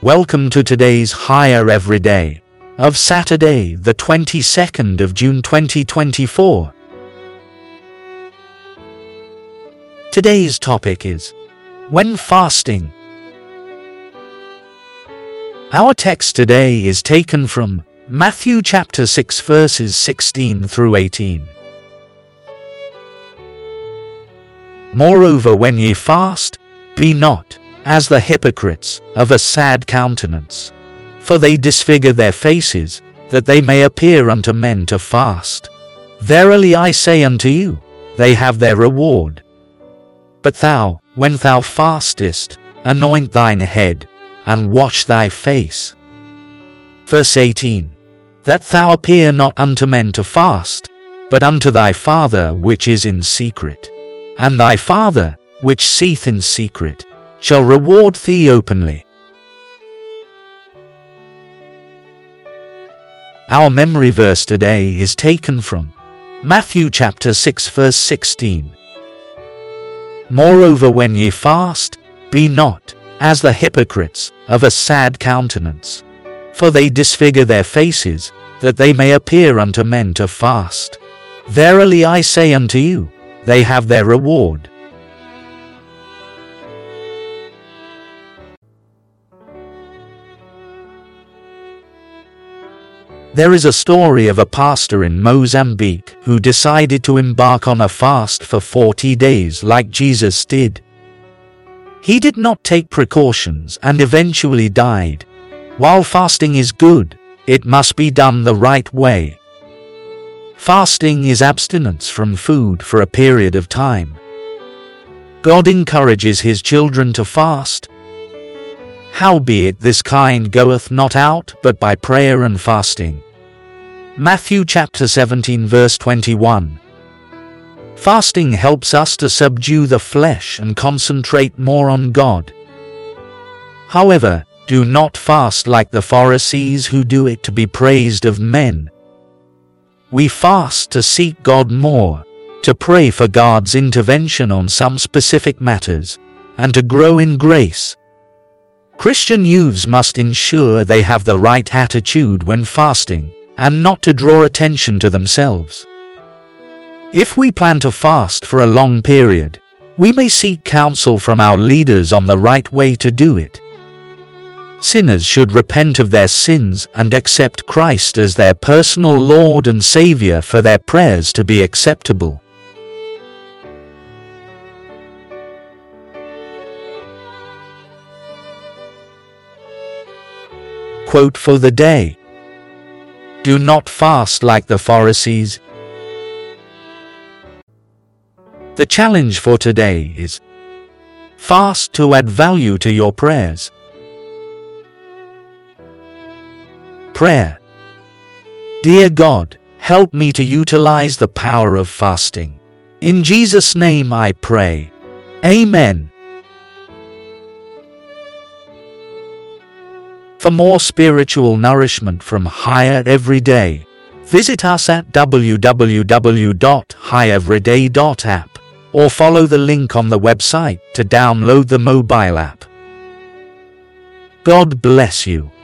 Welcome to today's Higher Everyday of Saturday, the 22nd of June 2024. Today's topic is when fasting. Our text today is taken from Matthew chapter 6 verses 16 through 18. Moreover, when ye fast, be not as the hypocrites of a sad countenance, for they disfigure their faces, that they may appear unto men to fast. Verily I say unto you, they have their reward. But thou, when thou fastest, anoint thine head, and wash thy face. Verse 18. That thou appear not unto men to fast, but unto thy Father which is in secret. And thy Father, which seeth in secret, shall reward thee openly. Our memory verse today is taken from Matthew chapter 6 verse 16. Moreover, when ye fast, be not as the hypocrites of a sad countenance, for they disfigure their faces, that they may appear unto men to fast. Verily I say unto you, they have their reward. There is a story of a pastor in Mozambique who decided to embark on a fast for 40 days like Jesus did. He did not take precautions and eventually died. While fasting is good, it must be done the right way. Fasting is abstinence from food for a period of time. God encourages his children to fast. Howbeit this kind goeth not out but by prayer and fasting. Matthew chapter 17 verse 21. Fasting helps us to subdue the flesh and concentrate more on God. However, do not fast like the Pharisees who do it to be praised of men. We fast to seek God more, to pray for God's intervention on some specific matters, and to grow in grace. Christian youths must ensure they have the right attitude when fasting, and not to draw attention to themselves. If we plan to fast for a long period, we may seek counsel from our leaders on the right way to do it. Sinners should repent of their sins and accept Christ as their personal Lord and Savior for their prayers to be acceptable. Quote for the day. Do not fast like the Pharisees. The challenge for today is fast to add value to your prayers. Prayer. Dear God, help me to utilize the power of fasting. In Jesus' name I pray. Amen. For more spiritual nourishment from Higher Everyday, visit us at www.higheveryday.app or follow the link on the website to download the mobile app. God bless you.